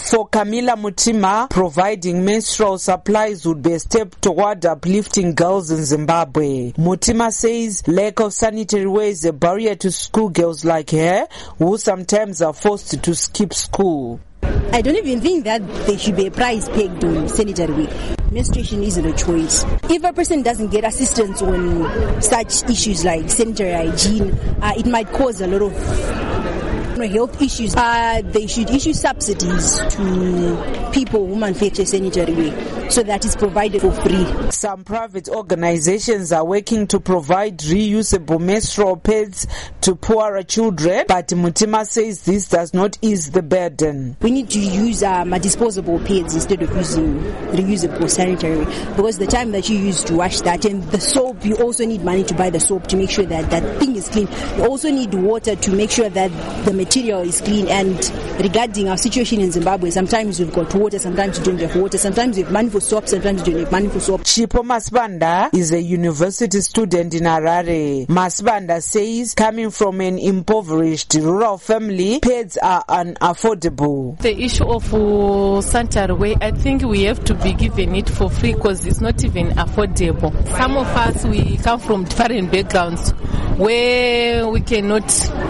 For Camilla Mutima, providing menstrual supplies would be a step toward uplifting girls in Zimbabwe. Mutima says lack of sanitary wear is a barrier to schoolgirls like her, who sometimes are forced to skip school. I don't even think that there should be a price pegged on sanitary wear. Menstruation isn't a choice. If a person doesn't get assistance on such issues like sanitary hygiene, it might cause a lot of health issues. They should issue subsidies to people who manufacture sanitary wear so that it's provided for free. Some private organizations are working to provide reusable menstrual pads to poorer children, but Mutima says this does not ease the burden. We need to use disposable pads instead of using reusable sanitary, because the time that you use to wash that, and the soap, you also need money to buy the soap to make sure that that thing is clean. You also need water to make sure that the material is clean. And regarding our situation in Zimbabwe, sometimes we've got water, sometimes we don't have water, sometimes we have money for soap, sometimes we don't have money for soap. Chipo Masibanda is a university student in Harare. Masibanda says coming from an impoverished rural family, pads are unaffordable. The issue of sanitary wear, I think we have to be given it for free because it's not even affordable. Some of us, we come from different backgrounds where we cannot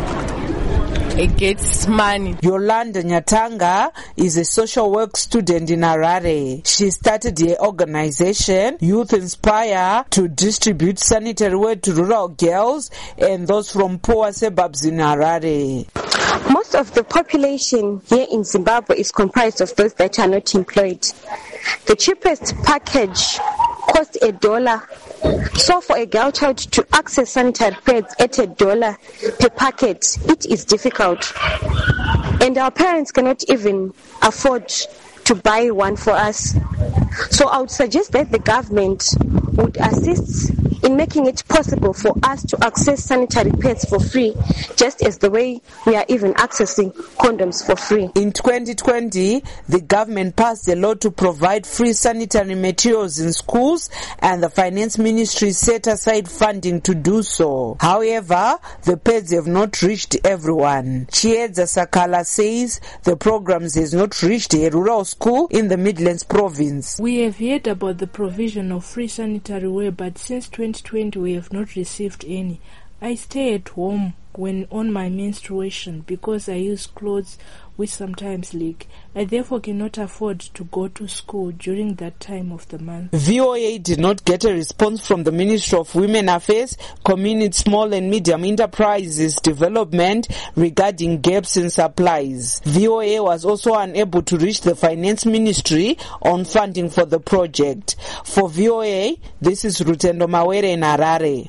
gets money. Yolanda Nyatanga is a social work student in Harare. She started the organization Youth Inspire to distribute sanitary wear to rural girls and those from poor suburbs in Harare. Most of the population here in Zimbabwe is comprised of those that are not employed. The cheapest package costs $1. So for a girl child to access sanitary pads at $1 per packet, it is difficult. And our parents cannot even afford to buy one for us. So I would suggest that the government would assist in making it possible for us to access sanitary pads for free, just as the way we are even accessing condoms for free. In 2020, the government passed a law to provide free sanitary materials in schools, and the finance ministry set aside funding to do so. However, the pads have not reached everyone. Chiedza Sakala says the programs has not reached a rural school in the Midlands province. We have heard about the provision of free sanitary wear, but since 2020 we have not received any. I stay at home when on my menstruation because I use clothes which sometimes leak. I therefore cannot afford to go to school during that time of the month. VOA did not get a response from the Ministry of Women Affairs, Community, Small and Medium Enterprises Development regarding gaps in supplies. VOA was also unable to reach the Finance Ministry on funding for the project. For VOA, this is Rutendo Mawere in Harare.